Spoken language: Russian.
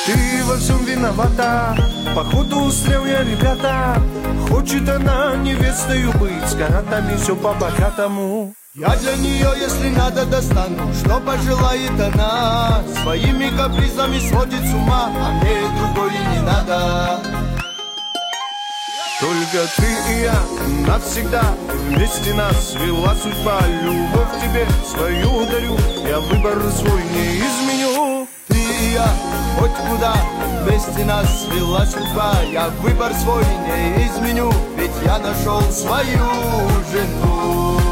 Ты во всем виновата, походу стрел я, ребята. Хочет она невестою быть, с каратами все по-богатому. Я для нее, если надо, достану, что пожелает она. Своими капризами сводит с ума, а мне другой не надо. Только ты и я навсегда, вместе нас свела судьба. Любовь к тебе свою дарю, я выбор свой не изменю. Ты и я, хоть куда, вместе нас свела судьба. Я выбор свой не изменю, ведь я нашел свою жену.